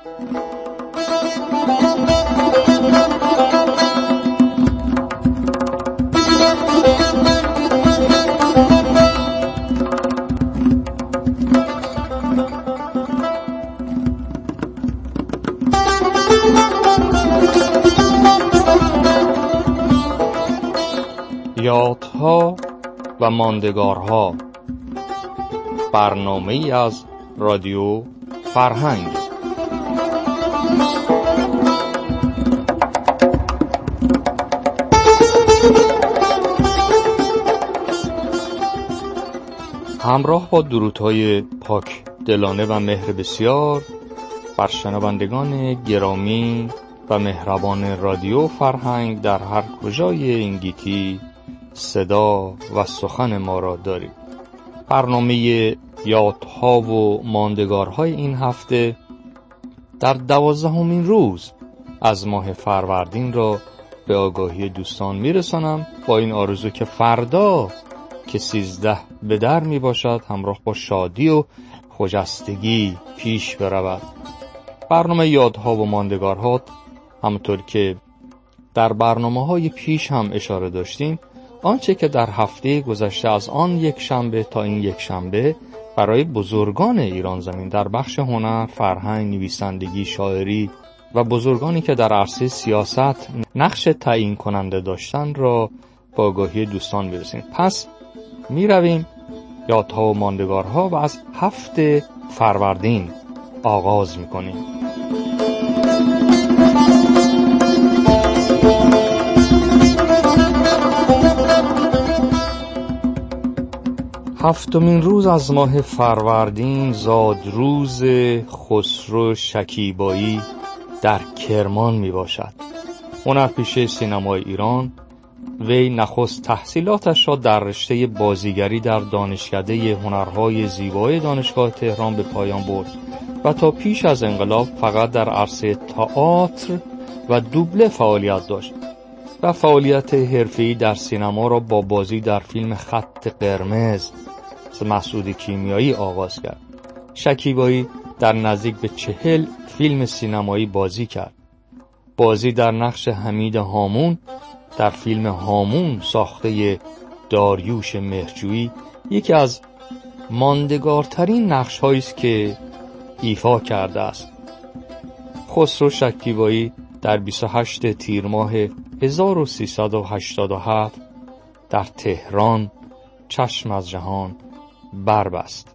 یادها و ماندگارها، برنامه‌ای از رادیو فرهنگ. همراه با درودهای پاک دلانه و مهر بسیار بر شنوندگان گرامی و مهربان رادیو فرهنگ در هر کجای این گیتی صدا و سخن ما را دارید. برنامه یادها و ماندگارهای این هفته در 12مین روز از ماه فروردین را به آگاهی دوستان میرسانم، با این آرزو که فردا که 13 به در می باشد همراه با شادی و خجستگی پیش برود. برنامه یادها و ماندگارها، همونطور که در برنامه‌های پیش هم اشاره داشتیم، آنچه که در هفته گذشته از آن یک شنبه تا این یک شنبه برای بزرگان ایران زمین در بخش هنر، فرهنگ، نویسندگی، شاعری و بزرگانی که در عرصه سیاست نقش تعیین کننده داشتن را با آگاهی دوستان برسیم. پس می رویم یادها و ماندگارها و از هفته فروردین آغاز می کنیم. هفتمین روز از ماه فروردین زادروز خسرو شکیبایی در کرمان می باشد. هنرپیشه سینمای ایران، وی نخست تحصیلاتش را در رشته بازیگری در دانشکده هنرهای زیبای دانشگاه تهران به پایان برد و تا پیش از انقلاب فقط در عرصه تئاتر و دوبله فعالیت داشت و فعالیت حرفه‌ای در سینما را با بازی در فیلم خط قرمز مسعود کیمیایی آغاز کرد. شکیبایی در نزدیک به 40 فیلم سینمایی بازی کرد. بازی در نقش حمید هامون در فیلم هامون ساخته داریوش مهرجویی یکی از ماندگارترین نقش‌هایی است که ایفا کرده است. خسرو شکیبایی در 28 تیر ماه 1387 در تهران چشم از جهان بربست.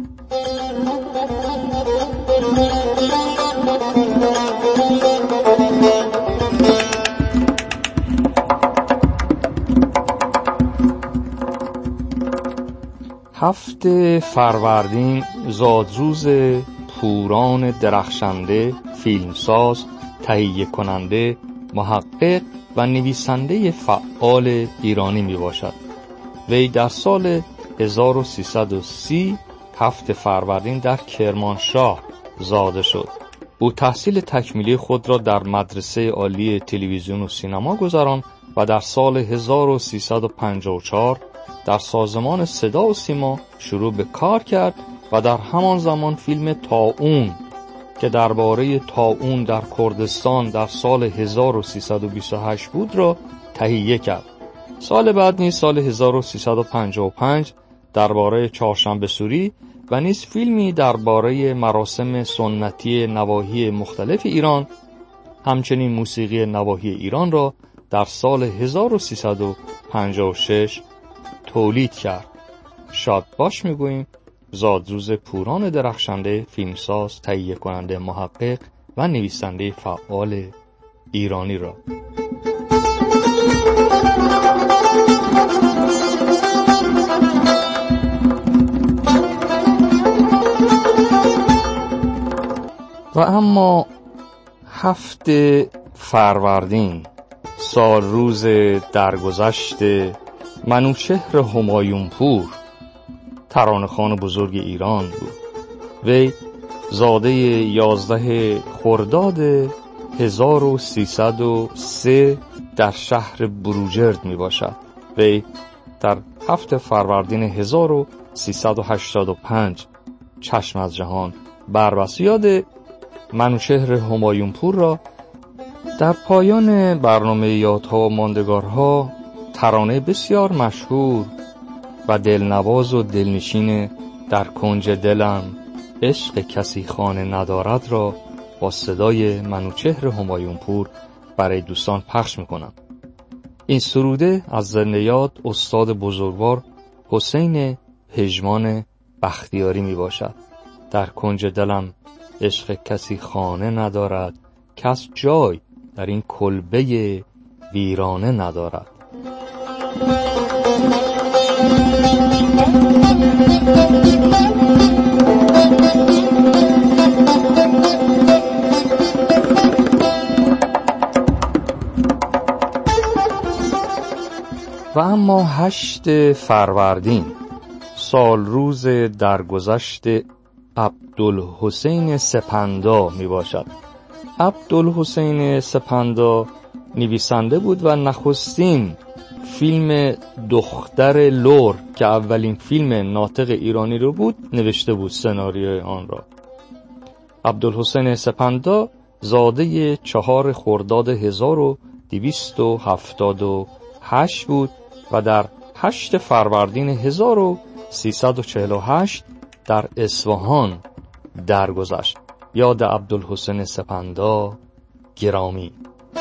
هفته فروردین زادروز پوران درخشنده، فیلمساز، تهیه کننده، محقق و نویسنده فعال ایرانی می باشد. وی در سال 1330 هفته فروردین در کرمانشاه زاده شد. او تحصیل تکمیلی خود را در مدرسه عالی تلویزیون و سینما گذراند و در سال 1354 در سازمان صدا و سیما شروع به کار کرد و در همان زمان فیلم طاعون که درباره طاعون در کردستان در سال 1328 بود را تهیه کرد. سال بعد نیز سال 1355 درباره چهارشنبه سوری و نیز فیلمی درباره مراسم سنتی نواحی مختلف ایران، همچنین موسیقی نواحی ایران را در سال 1356 تولید کرد. شاد باش میگوییم زادروز پوران درخشنده، فیلمساز، تهیه کننده، محقق و نویسنده فعال ایرانی را. و اما هفته فروردین سال روز درگذشت منوچهر همایونپور، ترانه‌خوان بزرگ ایران بود. وی زاده 11 خرداد 1303 در شهر بروجرد می باشد. وی در هفته فروردین 1385 چشم از جهان بربست. یاد منوچهر همایونپور را در پایان برنامه یادها و ماندگارها ترانه بسیار مشهور و دلنواز و دلنشین در کنج دلم عشق کسی خانه ندارد را با صدای منوچهر همایونپور برای دوستان پخش میکنم. این سروده از زنده یاد استاد بزرگوار حسین پژمان بختیاری می باشد. در کنج دلم عشق کسی خانه ندارد، کس جای در این کلبه ویرانه ندارد. و اما 8 فروردین سال روز درگذشت عبدالحسین سپندا می باشد. عبدالحسین سپندا نویسنده بود و نخستین فیلم دختر لور که اولین فیلم ناطق ایرانی رو بود نوشته بود سناریوی آن را. عبدالحسین سپندا زاده 4 خرداد 1278 بود و در 8 فروردین 1348 در اصفهان درگذشت. یاد عبدالحسین سپندا گرامی.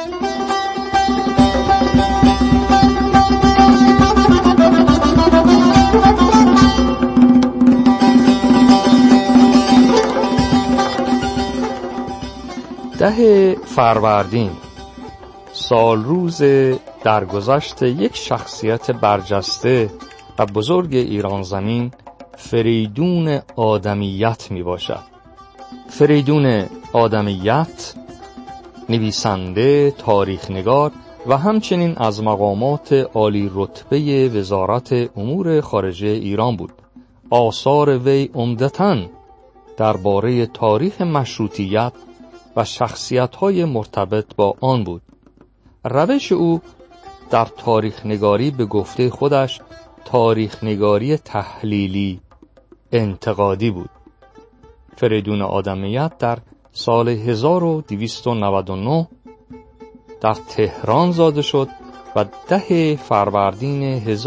ده فروردین سال روز درگذشت یک شخصیت برجسته و بزرگ ایران زمین، فریدون آدمیت می باشد. فریدون آدمیت نویسنده، تاریخ نگار و همچنین از مقامات عالی رتبه وزارت امور خارجه ایران بود. آثار وی عمدتاً درباره تاریخ مشروطیت و شخصیت‌های مرتبط با آن بود. روش او در تاریخ نگاری به گفته خودش تاریخ نگاری تحلیلی انتقادی بود. فریدون آدمیت در سال 1299 در تهران زاده شد و 10 فروردین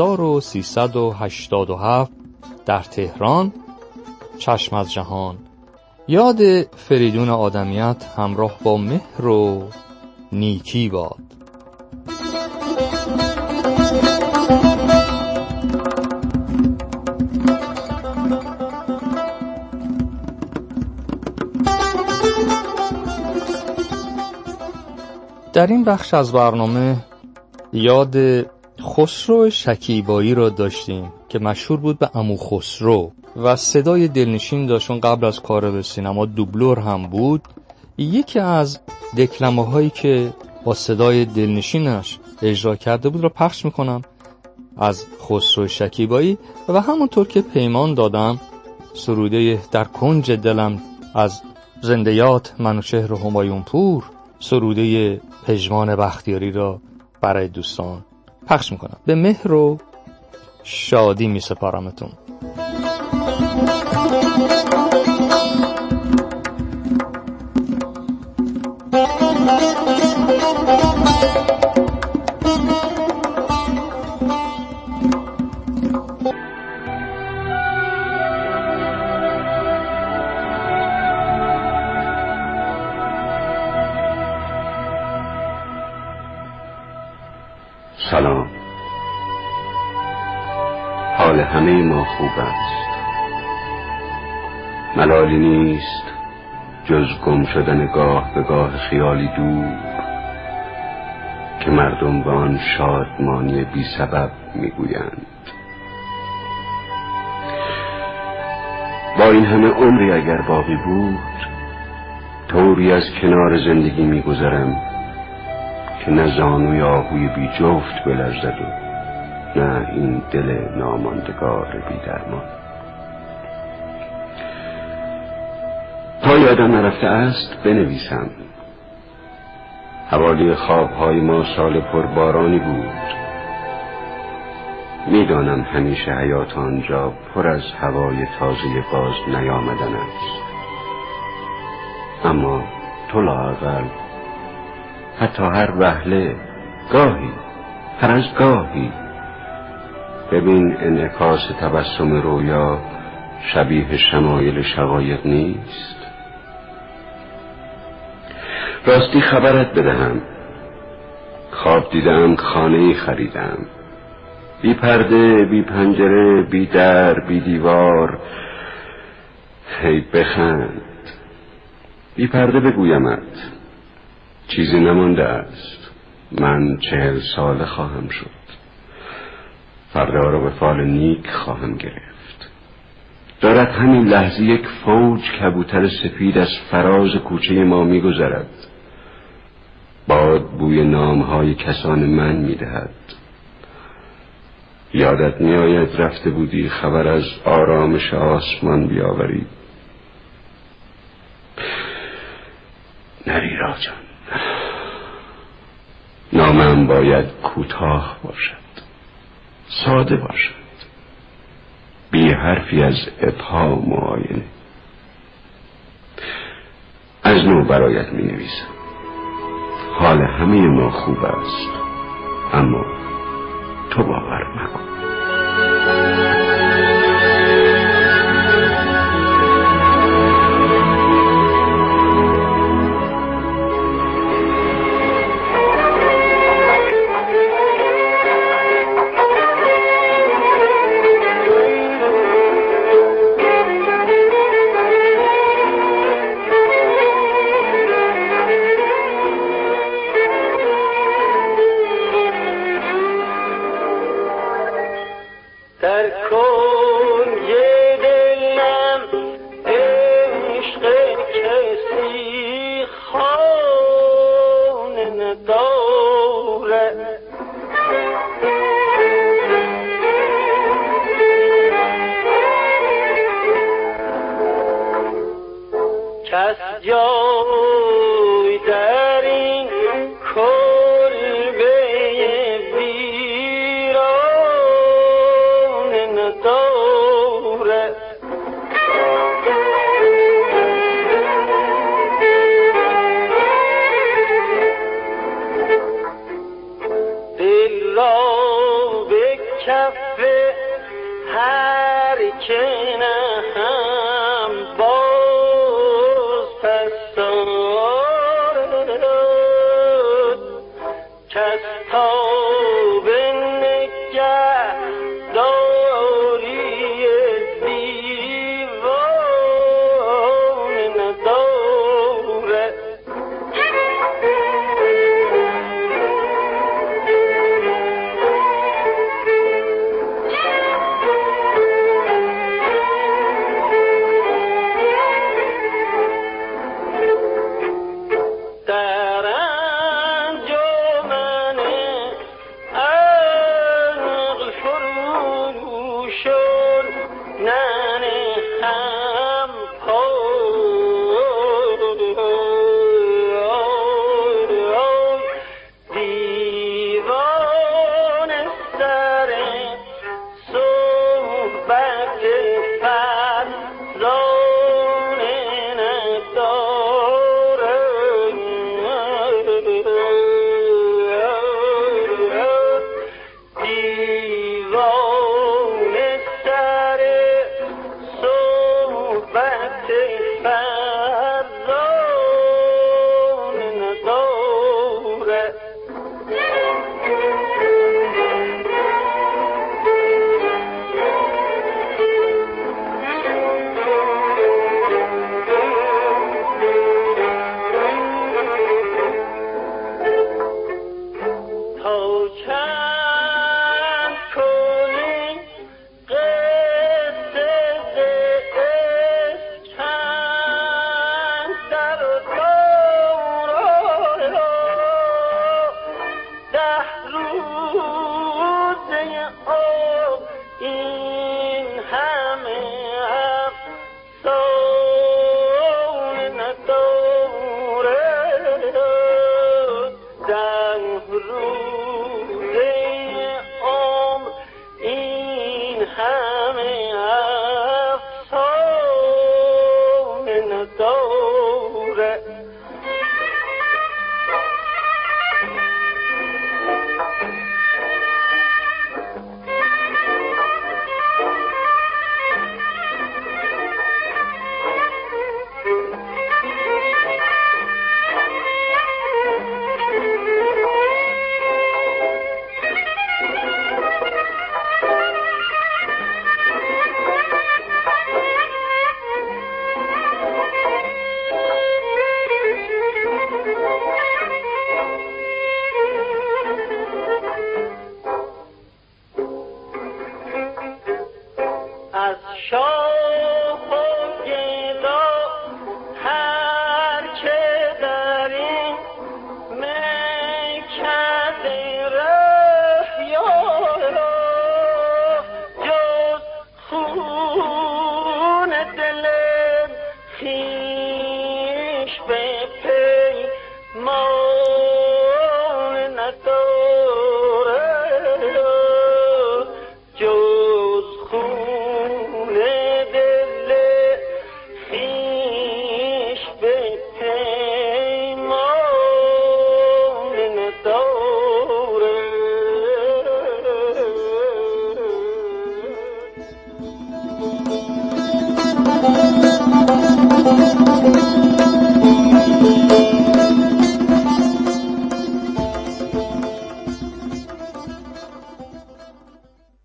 1387 در تهران چشم از جهان. یاد فریدون آدمیت همراه با مهر و نیکی باد. در این بخش از برنامه یاد خسرو شکیبایی را داشتیم که مشهور بود به عمو خسرو و صدای دلنشین داشتون. قبل از کار به سینما دوبلور هم بود. یکی از دکلمه هایی که با صدای دلنشینش اجرا کرده بود را پخش میکنم از خسرو شکیبایی و همونطور که پیمان دادم سروده در کنج دلم از زنده یاد منوچهر همایونپور، سروده پژمان بختیاری را برای دوستان پخش میکنم. به مهر و شادی میسپارمتون. سلام. حال همه ما خوب است. ملالی نیست جز گم شدن گاه به گاه خیالی دور که مردم به آن شادمانی بی سبب میگویند. با این همه عمری اگر باقی بود طوری از کنار زندگی میگذرم که نه زانوی آهوی بی جفت بلرزد و نه این دل ناماندگار بی درمان. تا یادم نرفته است بنویسم. حوالی خوابهای ما سال پربارانی بود. میدانم همیشه حیات آنجا پر از هوای تازه باز نیامدن است. اما تو لااقل حتی هر وهله، گاهی، هر از گاهی ببین انعکاس تبسم رویا شبیه شمایل شقایق نیست. راستی خبرت بدهم، خواب دیدم خانه‌ای خریدم، بی پرده، بی پنجره، بی در، بی دیوار. هی بخند. بی پرده بگویمت چیزی نمانده است. من 40 ساله خواهم شد. فردا را به فال نیک خواهم گرفت. دارد همین لحظه یک فوج کبوتر سفید از فراز کوچه ما می‌گذرد. باد بوی نامهای کسان من می‌دهد. یادت می‌آید رفته بودی خبر از آرامش آسمان بیاوری؟ نری راجان. نامم باید کوتاه باشد، ساده باشد، بی حرفی از ابهام و آینه. از نو برایت می نویسم. حال همه ما خوب است، اما تو باور مکن. ما